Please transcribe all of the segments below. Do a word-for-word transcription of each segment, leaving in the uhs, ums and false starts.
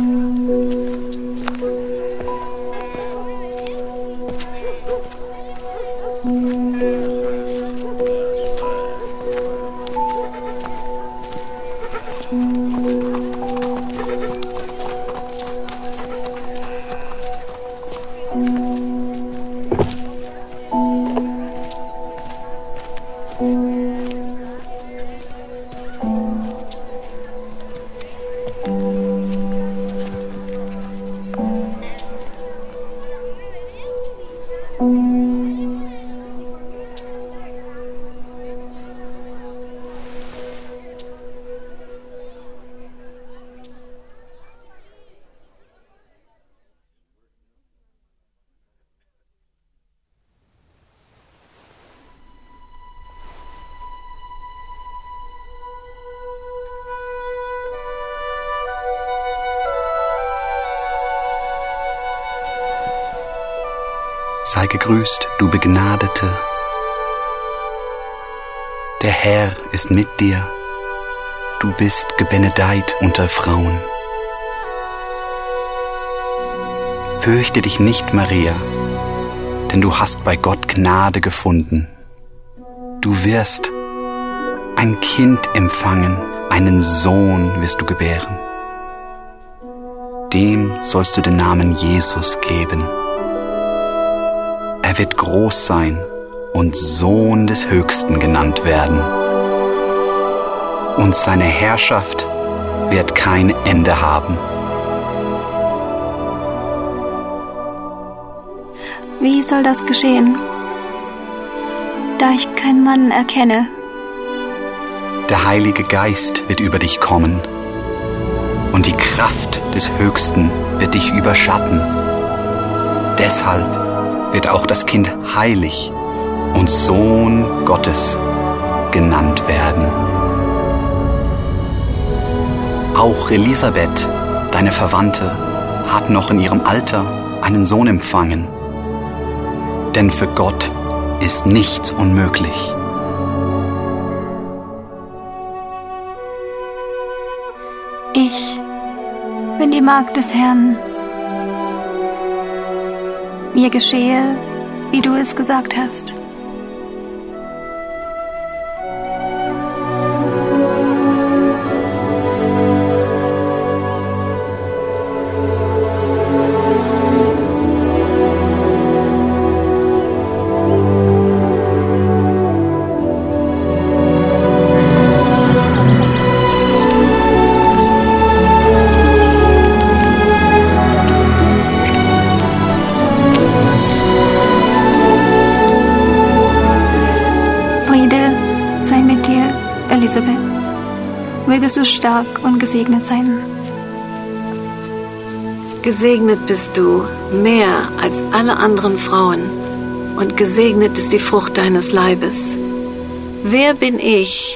Sei gegrüßt, du Begnadete. Der Herr ist mit dir. Du bist gebenedeit unter Frauen. Fürchte dich nicht, Maria, denn du hast bei Gott Gnade gefunden. Du wirst ein Kind empfangen, einen Sohn wirst du gebären. Dem sollst du den Namen Jesus geben. Er wird groß sein und Sohn des Höchsten genannt werden. Und seine Herrschaft wird kein Ende haben. Wie soll das geschehen, da ich keinen Mann erkenne? Der Heilige Geist wird über dich kommen und die Kraft des Höchsten wird dich überschatten. Deshalb wird auch das Kind heilig und Sohn Gottes genannt werden. Auch Elisabeth, deine Verwandte, hat noch in ihrem Alter einen Sohn empfangen. Denn für Gott ist nichts unmöglich. Ich bin die Magd des Herrn. Mir geschehe, wie du es gesagt hast. Elisabeth, mögest du stark und gesegnet sein. Gesegnet bist du mehr als alle anderen Frauen und gesegnet ist die Frucht deines Leibes. Wer bin ich,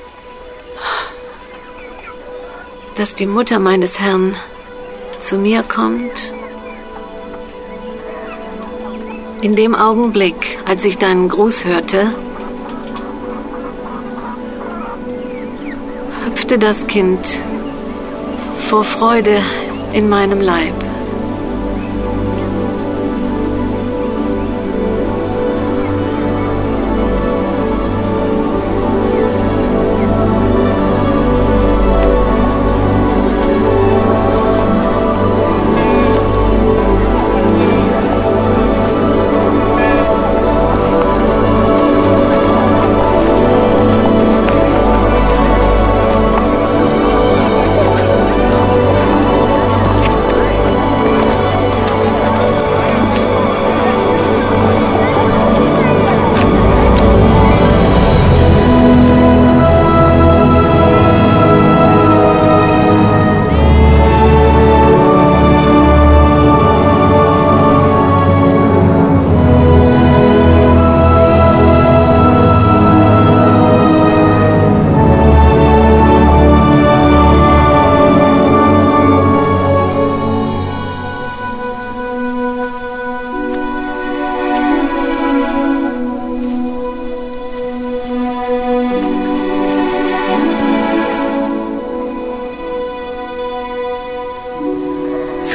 dass die Mutter meines Herrn zu mir kommt? In dem Augenblick, als ich deinen Gruß hörte, hüpfte das Kind vor Freude in meinem Leib.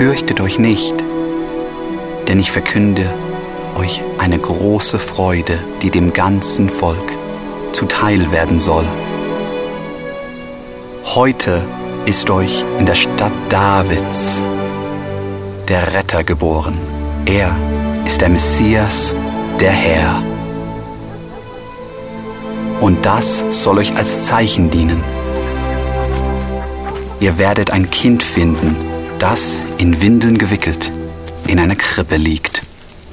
Fürchtet euch nicht, denn ich verkünde euch eine große Freude, die dem ganzen Volk zuteil werden soll. Heute ist euch in der Stadt Davids der Retter geboren. Er ist der Messias, der Herr. Und das soll euch als Zeichen dienen. Ihr werdet ein Kind finden, das in Windeln gewickelt in einer Krippe liegt.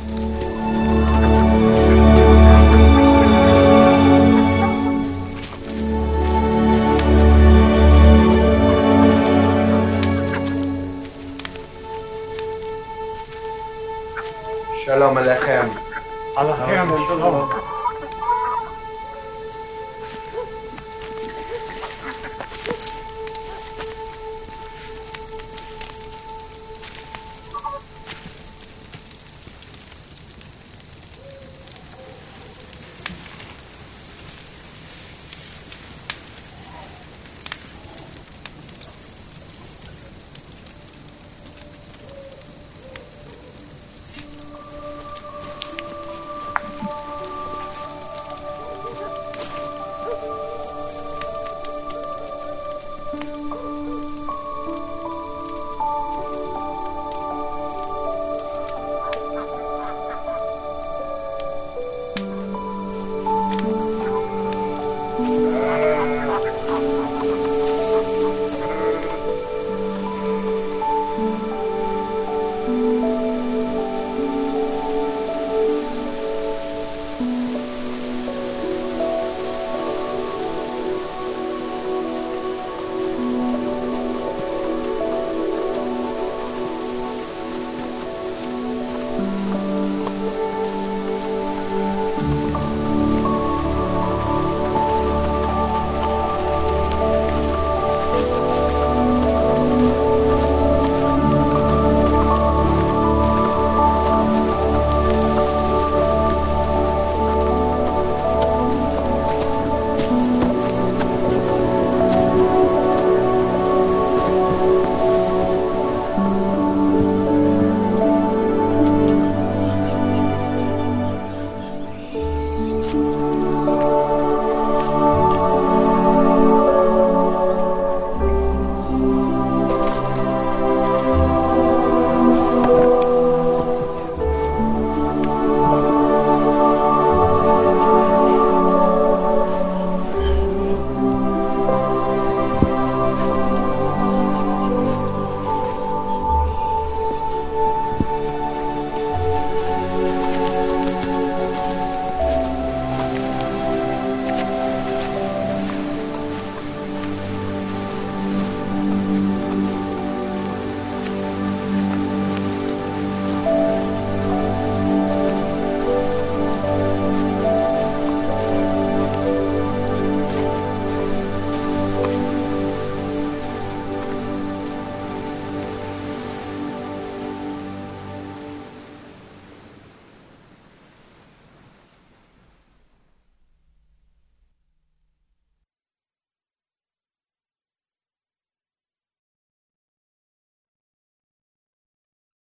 Shalom Alechem. Alechem, Shalom.